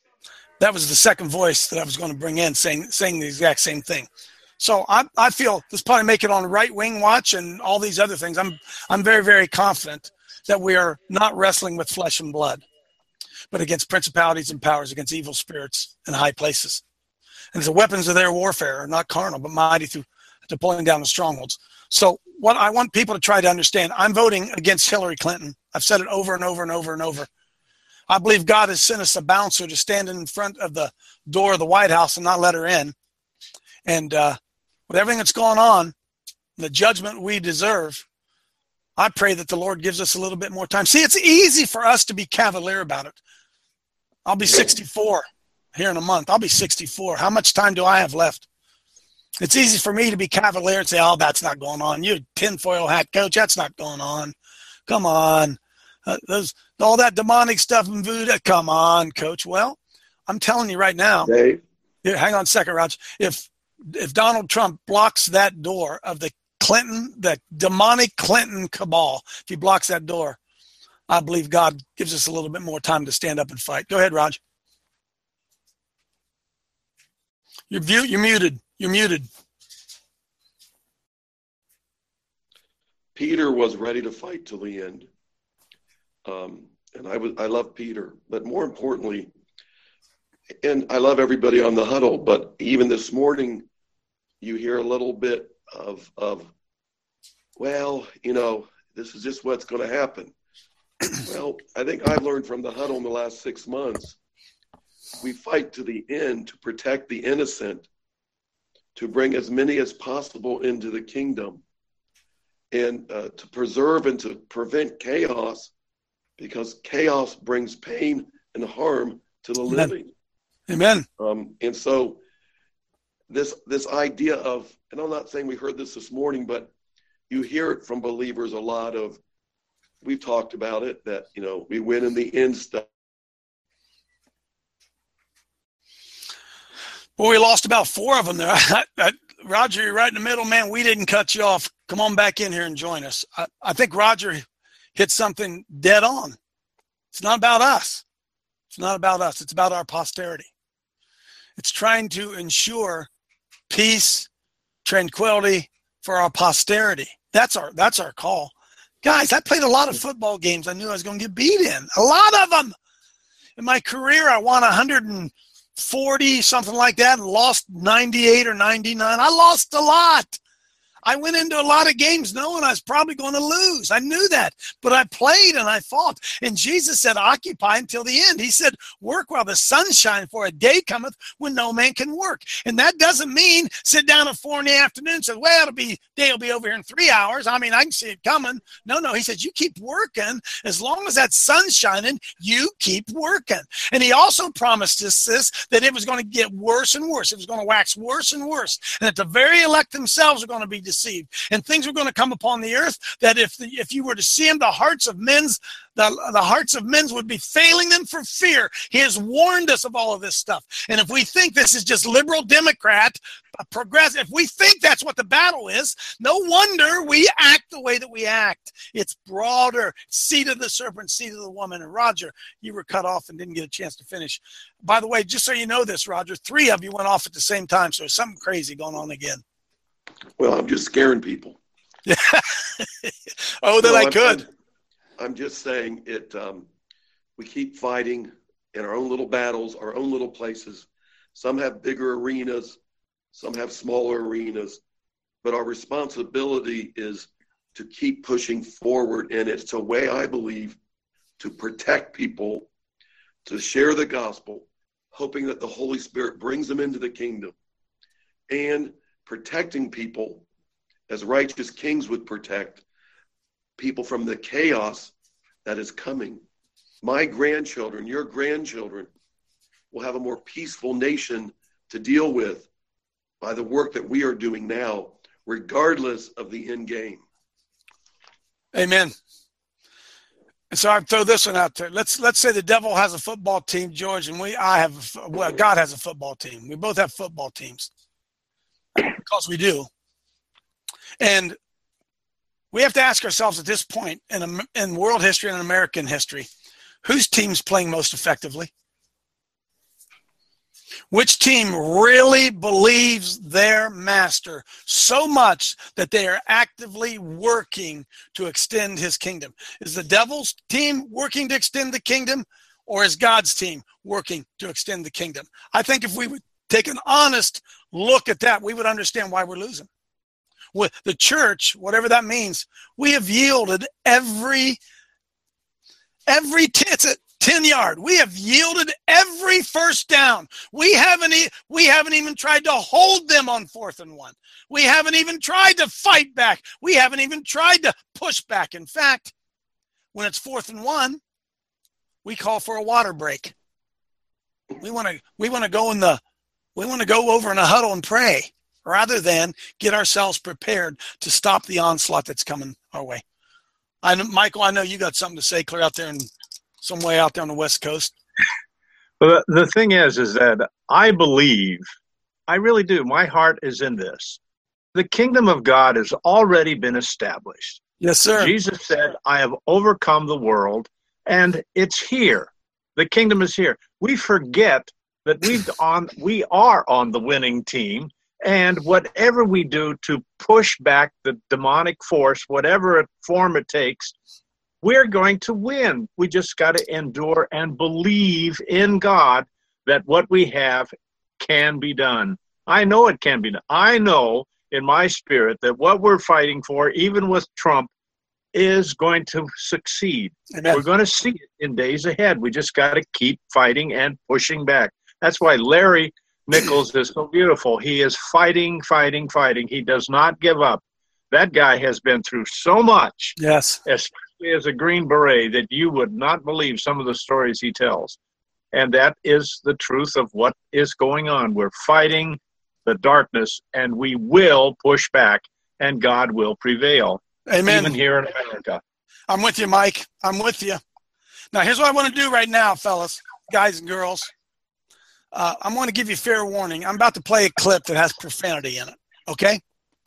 That was the second voice that I was going to bring in saying saying the exact same thing. So I I feel this probably make it on Right Wing Watch and all these other things. I'm I'm very, very confident that we are not wrestling with flesh and blood, but against principalities and powers, against evil spirits in high places. And the weapons of their warfare are not carnal, but mighty through to pulling down the strongholds. So what I want people to try to understand, I'm voting against Hillary Clinton. I've said it over and over and over and over. I believe God has sent us a bouncer to stand in front of the door of the White House and not let her in. And uh, with everything that's going on, the judgment we deserve, I pray that the Lord gives us a little bit more time. See, it's easy for us to be cavalier about it. I'll be sixty-four here in a month. I'll be sixty-four. How much time do I have left? It's easy for me to be cavalier and say, oh, that's not going on. You tinfoil hat coach, that's not going on. Come on. Uh, those all that demonic stuff and voodoo, come on, coach. Well, I'm telling you right now. Dave? Here, hang on a second, Raj. If if Donald Trump blocks that door of the Clinton, the demonic Clinton cabal, if he blocks that door, I believe God gives us a little bit more time to stand up and fight. Go ahead, Raj. You're, view, you're muted. You're muted. Peter was ready to fight till the end. Um, and I was, I love Peter, but more importantly, and I love everybody on the huddle, but even this morning, you hear a little bit of, of, well, you know, this is just what's going to happen. Well, I think I've learned from the huddle in the last six months, we fight to the end to protect the innocent, to bring as many as possible into the kingdom, and uh, to preserve and to prevent chaos, because chaos brings pain and harm to the Amen. living. Amen. Um, and so this this idea of, and I'm not saying we heard this this morning, but you hear it from believers a lot of, we've talked about it, that, you know, we win in the end stuff. Well, we lost about four of them there. I, I, Roger, you're right in the middle, man. We didn't cut you off. Come on back in here and join us. I, I think Roger hit something dead on. It's not about us. It's not about us. It's about our posterity. It's trying to ensure peace, tranquility for our posterity. That's our that's our call. Guys, I played a lot of football games I knew I was going to get beat in. A lot of them. In my career, I won one hundred forty, something like that, and lost ninety-eight or ninety-nine. I lost a lot. I went into a lot of games knowing I was probably going to lose. I knew that, but I played and I fought. And Jesus said, occupy until the end. He said, work while the sun shines, for a day cometh when no man can work. And that doesn't mean sit down at four in the afternoon and say, well, it'll be, day will be over here in three hours. I mean, I can see it coming. No, no. He says, you keep working. As long as that sun's shining, you keep working. And he also promised us this, that it was going to get worse and worse. It was going to wax worse and worse. And that the very elect themselves are going to be deceived. And things were going to come upon the earth that if the, if you were to see them, the hearts of men's The, the hearts of men would be failing them for fear. He has warned us of all of this stuff. And if we think this is just liberal Democrat, progressive, if we think that's what the battle is, no wonder we act the way that we act. It's broader. Seed of the serpent, seed of the woman. And Roger, you were cut off and didn't get a chance to finish. By the way, just so you know this, Roger, three of you went off at the same time. So there's something crazy going on again. Well, I'm just scaring people. Oh, that no, I I'm, could. I'm, I'm just saying it. Um, we keep fighting in our own little battles, our own little places. Some have bigger arenas, some have smaller arenas, but our responsibility is to keep pushing forward. And it's a way, I believe, to protect people, to share the gospel, hoping that the Holy Spirit brings them into the kingdom, and protecting people as righteous kings would protect people from the chaos that is coming. My grandchildren, your grandchildren, will have a more peaceful nation to deal with by the work that we are doing now, regardless of the end game. Amen. And so I throw this one out there. Let's let's say the devil has a football team, George, and we I have a, well, God has a football team. We both have football teams because we do. And we have to ask ourselves at this point in, in world history and American history, whose team's playing most effectively? Which team really believes their master so much that they are actively working to extend his kingdom? Is the devil's team working to extend the kingdom, or is God's team working to extend the kingdom? I think if we would take an honest look at that, we would understand why we're losing. With the church, whatever that means, we have yielded every, every, t- it's a ten yard. We have yielded every first down. We haven't, e- we haven't even tried to hold them on fourth and one. We haven't even tried to fight back. We haven't even tried to push back. In fact, when it's fourth and one, we call for a water break. We want to, we want to go in the, we want to go over in a huddle and pray, rather than get ourselves prepared to stop the onslaught that's coming our way. I know, Michael, I know you got something to say clear out there in some way out there on the West Coast. Well, the thing is, is that I believe, I really do, my heart is in this. The kingdom of God has already been established. Yes, sir. Jesus said, I have overcome the world, and it's here. The kingdom is here. We forget that we've on, we are on the winning team. And whatever we do to push back the demonic force, whatever form it takes, we're going to win. We just got to endure and believe in God that what we have can be done. I know it can be done. I know in my spirit that what we're fighting for, even with Trump, is going to succeed. Amen. We're going to see it in days ahead. We just got to keep fighting and pushing back. That's why Larry Nichols is so beautiful. He is fighting, fighting, fighting. He does not give up. That guy has been through so much. Yes. Especially as a Green Beret, that you would not believe some of the stories he tells. And that is the truth of what is going on. We're fighting the darkness, and we will push back, and God will prevail. Amen. Even here in America. I'm with you, Mike. I'm with you. Now, here's what I want to do right now, fellas, guys and girls. Uh, I'm going to give you fair warning. I'm about to play a clip that has profanity in it, okay?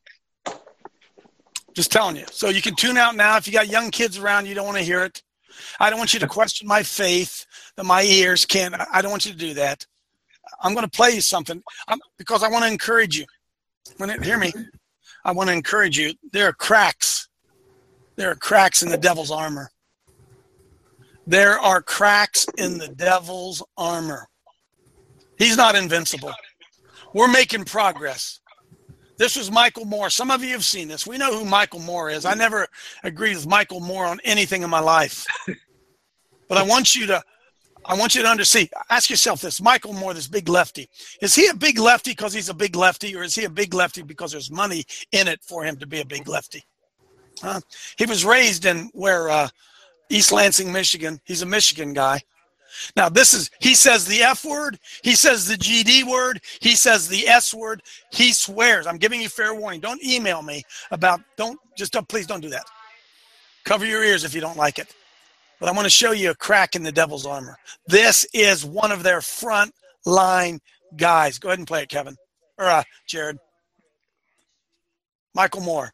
Just telling you. So you can tune out now. If you got young kids around, you don't want to hear it. I don't want you to question my faith that my ears can't. I don't want you to do that. I'm going to play you something I'm, because I want to encourage you. When it, hear me. I want to encourage you. There are cracks. There are cracks in the devil's armor. There are cracks in the devil's armor. He's not invincible. We're making progress. This was Michael Moore. Some of you have seen this. We know who Michael Moore is. I never agreed with Michael Moore on anything in my life. But I want you to I want you to understand. Ask yourself this. Michael Moore, this big lefty. Is he a big lefty because he's a big lefty, or is he a big lefty because there's money in it for him to be a big lefty? Huh? He was raised in where uh, East Lansing, Michigan. He's a Michigan guy. Now, this is, he says the F word. He says the G D word. He says the S word. He swears. I'm giving you fair warning. Don't email me about, don't, just don't, please don't do that. Cover your ears if you don't like it. But I want to show you a crack in the devil's armor. This is one of their front line guys. Go ahead and play it, Kevin. Or uh, Jared. Michael Moore.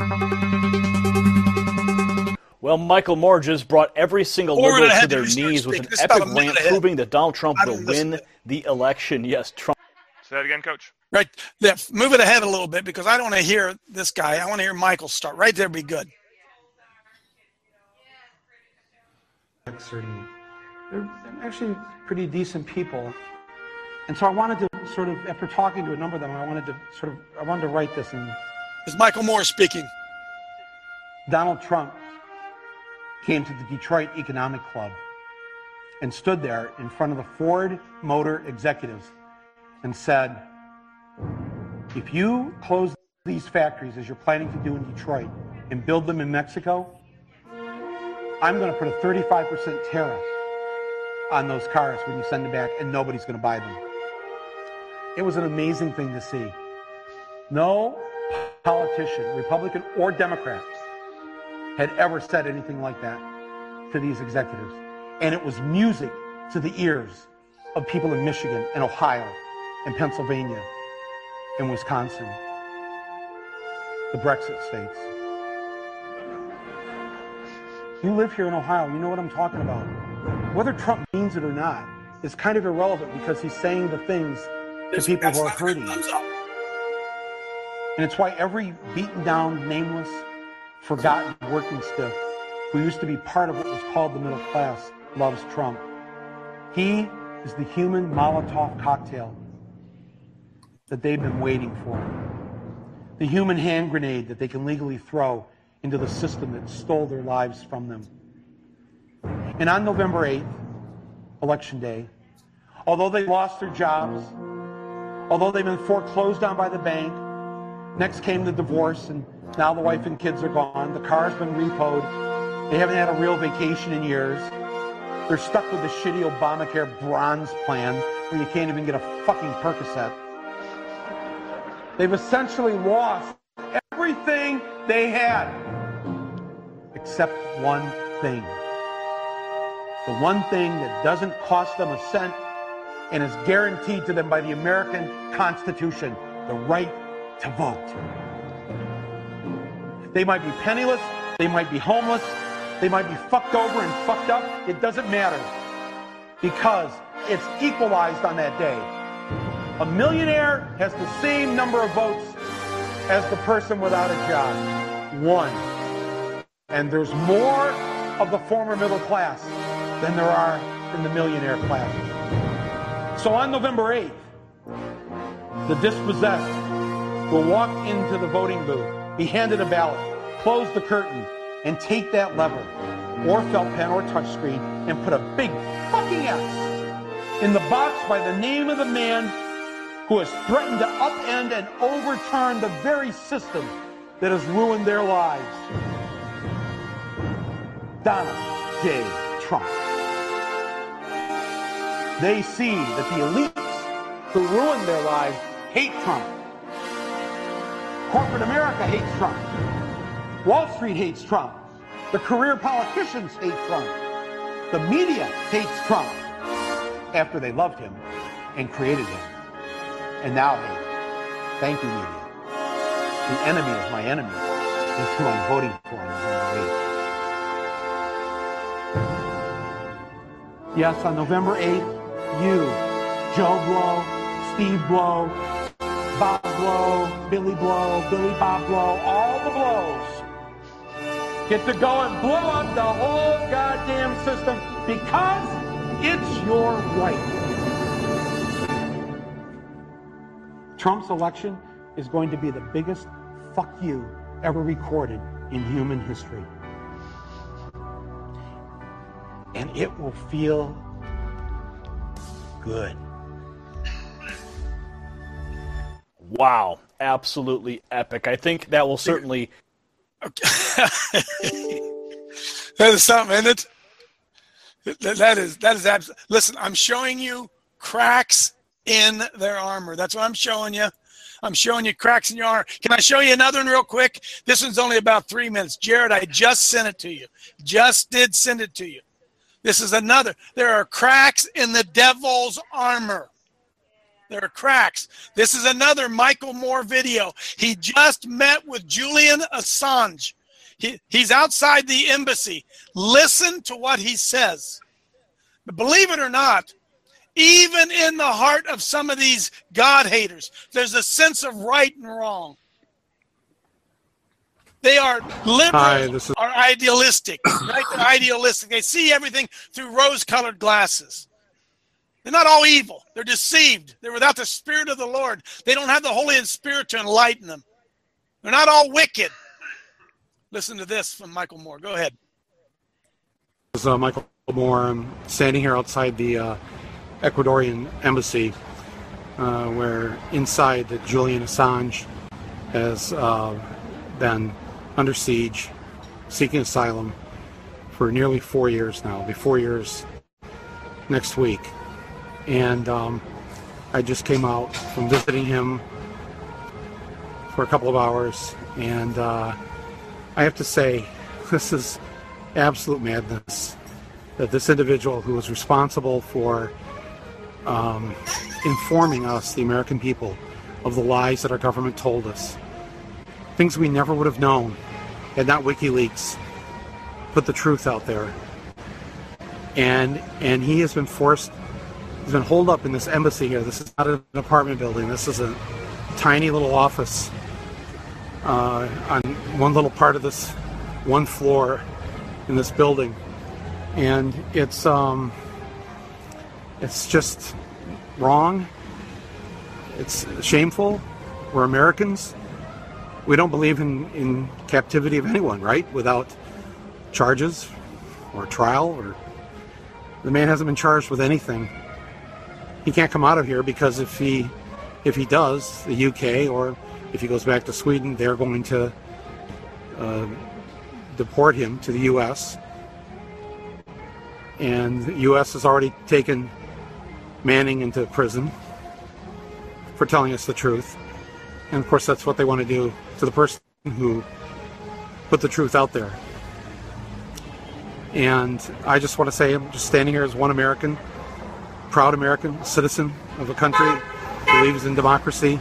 Well, Michael Moore just brought every single Forward liberal to ahead their to knees with an It's about epic a minute rant ahead. proving that Donald Trump I will don't listen win to it. the election. Yes, Trump. Say that again, Coach. Right. Yeah, move it ahead a little bit because I don't want to hear this guy. I want to hear Michael start. Right there would be good. They're actually pretty decent people. And so I wanted to sort of, after talking to a number of them, I wanted to sort of, I wanted to write this in. Is Michael Moore speaking? Donald Trump came to the Detroit Economic Club and stood there in front of the Ford Motor executives and said, if you close these factories as you're planning to do in Detroit and build them in Mexico, I'm going to put a thirty-five percent tariff on those cars when you send them back, and nobody's going to buy them. It was an amazing thing to see. No politician, Republican or Democrat, had ever said anything like that to these executives. And it was music to the ears of people in Michigan and Ohio and Pennsylvania and Wisconsin, the Brexit states. You live here in Ohio, you know what I'm talking about. Whether Trump means it or not is kind of irrelevant because he's saying the things to people who are hurting. And it's why every beaten down, nameless, forgotten working stiff who used to be part of what was called the middle class loves Trump. He is the human Molotov cocktail that they've been waiting for. The human hand grenade that they can legally throw into the system that stole their lives from them. And on November eighth, Election Day, although they lost their jobs, although they've been foreclosed on by the bank, next came the divorce, and now the wife and kids are gone, the car's been repoed, they haven't had a real vacation in years, they're stuck with the shitty Obamacare bronze plan where you can't even get a fucking Percocet. They've essentially lost everything they had, except one thing. The one thing that doesn't cost them a cent and is guaranteed to them by the American Constitution, the right to vote. They might be penniless, they might be homeless, they might be fucked over and fucked up. It doesn't matter because it's equalized on that day. A millionaire has the same number of votes as the person without a job. One. And there's more of the former middle class than there are in the millionaire class. So on November eighth, the dispossessed will walk into the voting booth, be handed a ballot, close the curtain, and take that lever, or felt pen or touchscreen, and put a big fucking X in the box by the name of the man who has threatened to upend and overturn the very system that has ruined their lives. Donald J. Trump. They see that the elites who ruined their lives hate Trump. Corporate America hates Trump. Wall Street hates Trump. The career politicians hate Trump. The media hates Trump after they loved him and created him. And now hate him. Thank you, media. The enemy of my enemy is who I'm voting for on November eighth. Yes, on November eighth, you, Joe Blow, Steve Blow, Bob Blow, Billy Blow, Billy Bob Blow, all the blows get to go and blow up the whole goddamn system because it's your right. Trump's election is going to be the biggest fuck you ever recorded in human history. And it will feel good. Wow, absolutely epic. I think that will certainly... That is something, isn't it? That, that is, that is absolutely... Listen, I'm showing you cracks in their armor. That's what I'm showing you. I'm showing you cracks in your armor. Can I show you another one real quick? This one's only about three minutes. Jared, I just sent it to you. Just did send it to you. This is another. There are cracks in the devil's armor. There are cracks. This is another Michael Moore video. He just met with Julian Assange. He, he's outside the embassy. Listen to what he says. But believe it or not, even in the heart of some of these God haters, there's a sense of right and wrong. They are liberal Hi, this is- or idealistic. Right? They're idealistic. They see everything through rose-colored glasses. They're not all evil. They're deceived. They're without the Spirit of the Lord. They don't have the Holy Spirit to enlighten them. They're not all wicked. Listen to this from Michael Moore. Go ahead. This is uh, Michael Moore. I'm standing here outside the uh, Ecuadorian embassy, uh, where inside that Julian Assange has uh, been under siege, seeking asylum for nearly four years now. It'll be four years next week. And um, I just came out from visiting him for a couple of hours, and uh, I have to say, this is absolute madness that this individual who was responsible for um, informing us, the American people, of the lies that our government told us, things we never would have known had not WikiLeaks put the truth out there. And and he has been forced, he's been holed up in this embassy here. This is not an apartment building. This is a tiny little office uh, on one little part of this one floor in this building. And it's um, it's just wrong. It's shameful. We're Americans. We don't believe in, in captivity of anyone, right? Without charges or trial. Or the man hasn't been charged with anything. He can't come out of here because if he if he does, the U K, or if he goes back to Sweden, they're going to uh, deport him to the U S And the U S has already taken Manning into prison for telling us the truth. And of course that's what they want to do to the person who put the truth out there. And I just want to say, I'm just standing here as one American, proud American, citizen of a country, believes in democracy,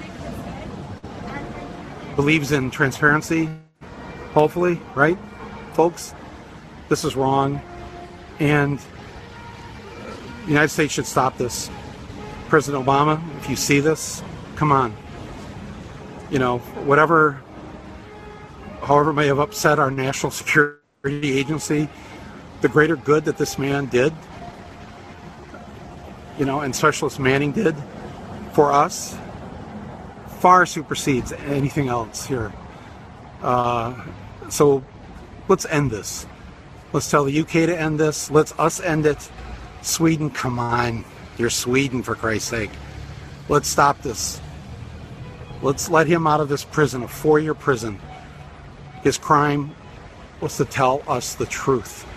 believes in transparency, hopefully, right, folks? This is wrong, and the United States should stop this. President Obama, if you see this, come on. You know, whatever, however it may have upset our national security agency, the greater good that this man did, you know, and Specialist Manning did for us, far supersedes anything else here. Uh, so let's end this. Let's tell the U K to end this. Let's us end it. Sweden, come on. You're Sweden, for Christ's sake. Let's stop this. Let's let him out of this prison, a four-year prison. His crime was to tell us the truth.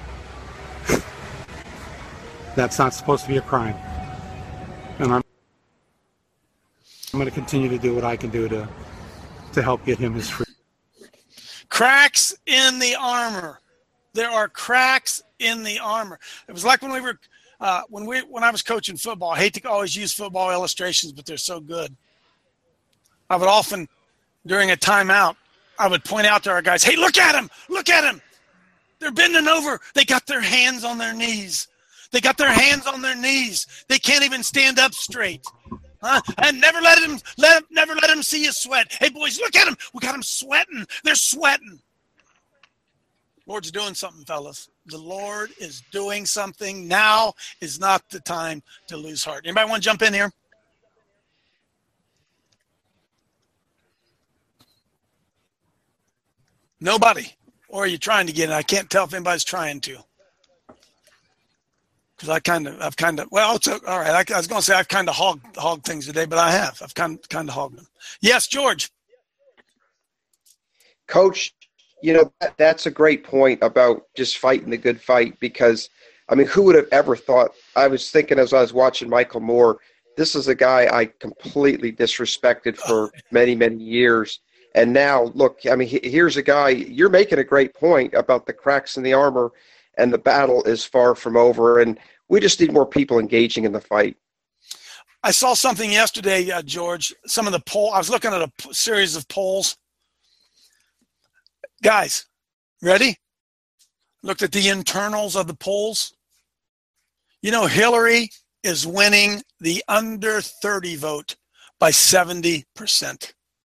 That's not supposed to be a crime. And I'm, I'm going to continue to do what I can do to, to help get him his freedom. Cracks in the armor. There are cracks in the armor. It was like when we were, uh, when we, when I was coaching football. I hate to always use football illustrations, but they're so good. I would often, during a timeout, I would point out to our guys, "Hey, look at him! Look at him! They're bending over. They got their hands on their knees. They got their hands on their knees. They can't even stand up straight. Huh? And never let them, let never let them see you sweat. Hey, boys, look at them. We got them sweating. They're sweating." Lord's doing something, fellas. The Lord is doing something. Now is not the time to lose heart. Anybody want to jump in here? Nobody. Or are you trying to get in? I can't tell if anybody's trying to. Because I kind of, I've kind of, well, it's a, all right. I, I was going to say I've kind of hogged, hogged things today, but I have. I've kind of, kind of hogged them. Yes, George. Coach, you know, that, that's a great point about just fighting the good fight because, I mean, who would have ever thought? I was thinking as I was watching Michael Moore, this is a guy I completely disrespected for many, many years. And now, look, I mean, here's a guy, you're making a great point about the cracks in the armor, and the battle is far from over. And we just need more people engaging in the fight. I saw something yesterday, uh, George, some of the poll. I was looking at a p- series of polls. Guys, ready? Looked at the internals of the polls. You know, Hillary is winning the under thirty vote by seventy percent.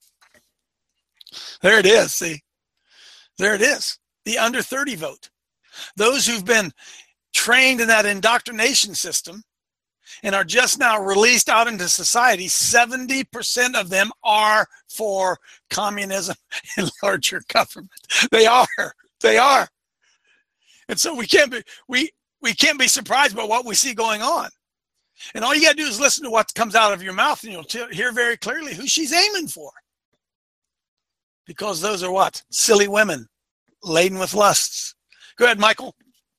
There it is, see? There it is, the under thirty vote. Those who've been trained in that indoctrination system and are just now released out into society, seventy percent of them are for communism and larger government. They are. They are. And so we can't be we we can't be surprised by what we see going on. And all you got to do is listen to what comes out of your mouth, and you'll t- hear very clearly who she's aiming for. Because those are what? Silly women laden with lusts. Go ahead, Michael.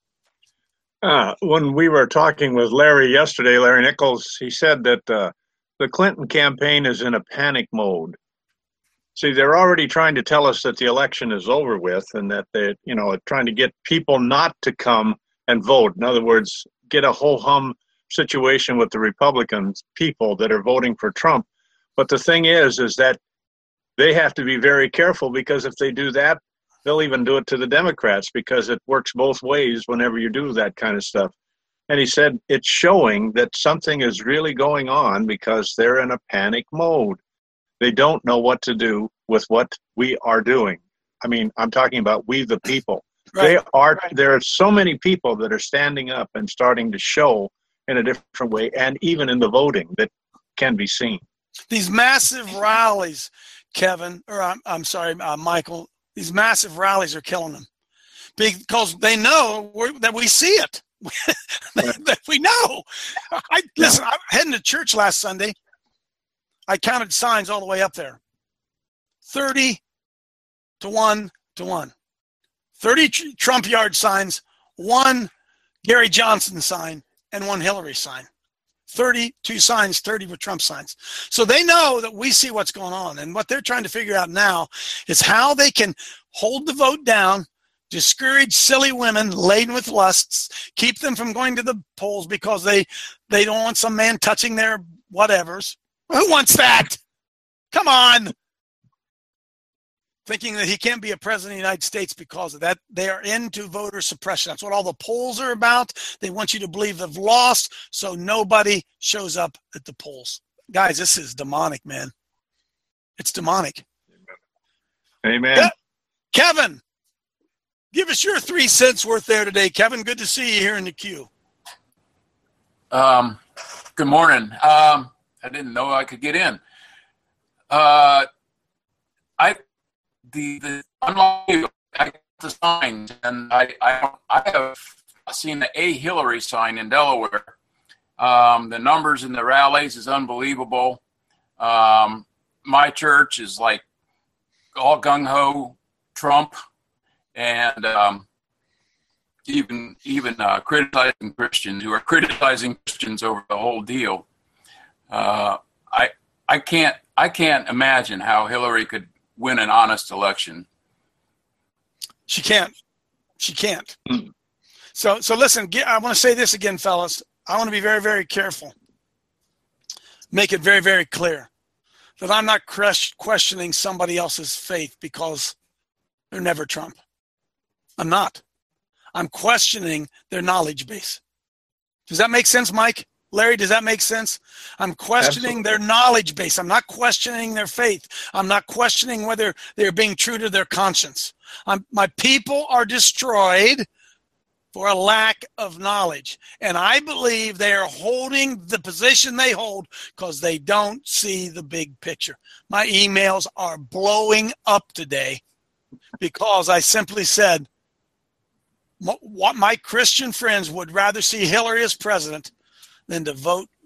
Uh, when we were talking with Larry yesterday, Larry Nichols, he said that uh, the Clinton campaign is in a panic mode. See, they're already trying to tell us that the election is over with and that they're, you know, trying to get people not to come and vote. In other words, get a ho-hum situation with the Republican people that are voting for Trump. But the thing is, is that they have to be very careful, because if they do that, they'll even do it to the Democrats, because it works both ways whenever you do that kind of stuff. And he said it's showing that something is really going on because they're in a panic mode. They don't know what to do with what we are doing. I mean, I'm talking about we the people. Right. They are. Right. There are so many people that are standing up and starting to show in a different way, and even in the voting that can be seen. These massive rallies, Kevin, or I'm, I'm sorry, uh, Michael, these massive rallies are killing them because they know we're, that we see it. That we know. I listen. I'm heading to church last Sunday. I counted signs all the way up there. Thirty to one to one. Thirty tr- Trump yard signs, one Gary Johnson sign, and one Hillary sign. Thirty-two signs, thirty were Trump signs. So they know that we see what's going on, and what they're trying to figure out now is how they can hold the vote down, discourage silly women laden with lusts, keep them from going to the polls because they, they don't want some man touching their whatevers. Who wants that? Come on. Thinking that he can't be a president of the United States because of that. They are into voter suppression. That's what all the polls are about. They want you to believe they've lost so nobody shows up at the polls. Guys, this is demonic, man. It's demonic. Amen. Kevin, give us your three cents worth there today. Kevin, good to see you here in the queue. Um, good morning. Um, I didn't know I could get in. Uh, I the the unlike I got the signs, and I I I have seen the A Hillary sign in Delaware. Um, the numbers in the rallies is unbelievable. Um, my church is like all gung ho Trump, and um, even even uh, criticizing Christians who are criticizing Christians over the whole deal. Uh, I I can't I can't imagine how Hillary could win an honest election. She can't. She can't. Mm. So so listen. Get, I want to say this again, fellas. I want to be very very careful. Make it very very clear that I'm not questioning somebody else's faith because they're never Trump. I'm not. I'm questioning their knowledge base. Does that make sense, Mike? Larry, does that make sense? I'm questioning Absolutely. Their knowledge base. I'm not questioning their faith. I'm not questioning whether they're being true to their conscience. I'm, my people are destroyed for a lack of knowledge. And I believe they are holding the position they hold because they don't see the big picture. My emails are blowing up today because I simply said what my Christian friends would rather see Hillary as president than to vote